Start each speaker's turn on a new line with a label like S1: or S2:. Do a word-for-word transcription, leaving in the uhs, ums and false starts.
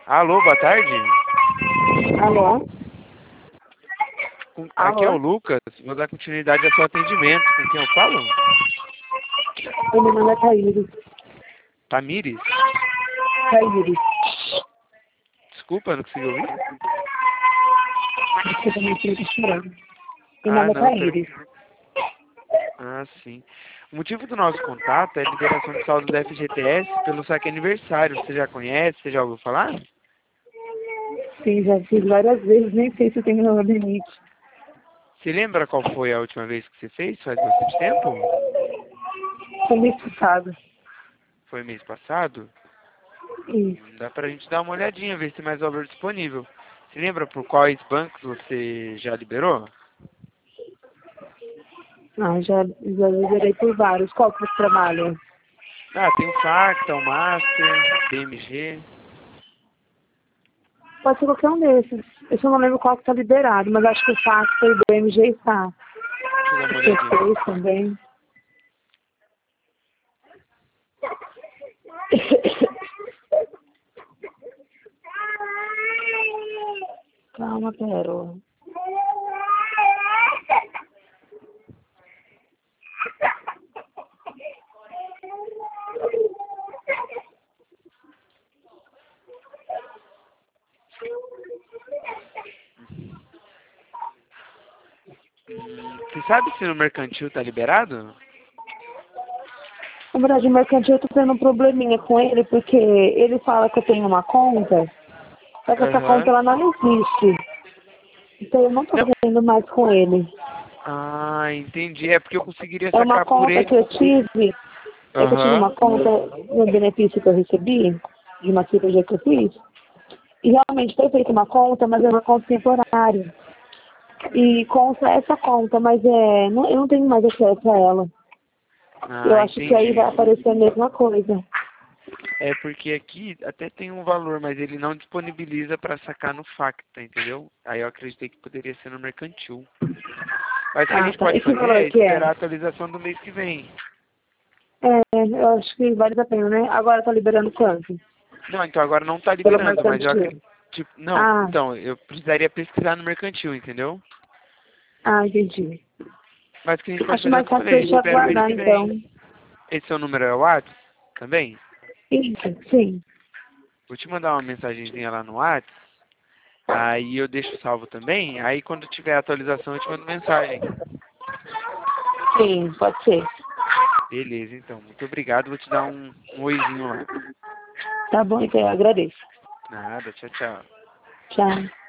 S1: Alô, boa tarde.
S2: Alô?
S1: Com- Aqui é
S2: Alô?
S1: o Lucas. Vou dar continuidade ao seu atendimento. Com quem eu falo?
S2: O meu nome é Thaíris.
S1: Tamires?
S2: Thaíris.
S1: Desculpa, não consegui ouvir.
S2: Desculpa, meu filho tá chorando. Meu
S1: Ah,
S2: nome é
S1: não. Per...
S2: Thaíris.
S1: Ah, sim. O motivo do nosso contato é a liberação de saldo da F G T S pelo saque aniversário. Você já conhece? Você já ouviu falar?
S2: Sim, já fiz várias vezes, nem sei se tem meu limite.
S1: Você lembra qual foi a última vez que você fez? Faz bastante tempo?
S2: Foi mês passado.
S1: Foi mês passado?
S2: Isso.
S1: Hum, Dá pra gente dar uma olhadinha, ver se tem mais valor disponível. Você lembra por quais bancos você já liberou?
S2: Ah, já, já liberei por vários. Qual que você trabalha?
S1: Ah, tem o Facta, o Master, B M G.
S2: Pode ser qualquer um desses. Eu só não lembro qual que tá liberado, mas acho que o Facto e o B M G está.
S1: Deixa eu dar uma
S2: O
S1: olhadinha.
S2: C seis também. Calma, Pérola.
S1: Hum, Você sabe se no mercantil tá liberado?
S2: Na verdade, o mercantil eu tô tendo um probleminha com ele, porque ele fala que eu tenho uma conta, só que essa conta
S1: Aham.
S2: ela não existe. Então eu não tô
S1: Não.
S2: fazendo mais com ele.
S1: Ah, entendi. É porque eu conseguiria
S2: É uma
S1: sacar por
S2: conta
S1: ele.
S2: que eu tive, é que eu tive
S1: Aham.
S2: uma conta no benefício que eu recebi, de uma cirurgia que eu fiz, e realmente foi feita uma conta, mas é uma conta temporária. E consta essa conta, mas é, não, eu não tenho mais acesso a ela. Eu
S1: Ah,
S2: acho que aí vai
S1: entendi.
S2: aparecer a mesma coisa.
S1: É porque aqui até tem um valor, mas ele não disponibiliza para sacar no Facta, entendeu? Aí eu acreditei que poderia ser no mercantil. Mas o que a
S2: Ah,
S1: gente
S2: tá.
S1: pode
S2: E que
S1: fazer é
S2: valor que é?
S1: esperar a atualização do mês que vem.
S2: É, eu acho que vale a pena, né? Agora tá liberando quanto?
S1: Não, então agora não está
S2: Pelo
S1: liberando, mas eu
S2: mercantil.
S1: acredito. Tipo, não,
S2: Ah,
S1: então, eu precisaria pesquisar no mercantil, entendeu?
S2: ah, entendi.
S1: Mas o que a gente pode
S2: Acho
S1: fazer é o
S2: mais
S1: que eu
S2: fácil eu
S1: falei,
S2: te
S1: espera o mês
S2: aguardar,
S1: que
S2: então.
S1: vem. Esse seu número é o WhatsApp também?
S2: Isso, sim.
S1: Vou te mandar uma mensagenzinha lá no WhatsApp, aí eu deixo salvo também, aí quando tiver a atualização eu te mando mensagem.
S2: Sim, pode ser.
S1: Beleza, então. Muito obrigado. Vou te dar um, um oizinho lá.
S2: Tá bom, então eu agradeço.
S1: Nada, tchau, tchau.
S2: Tchau.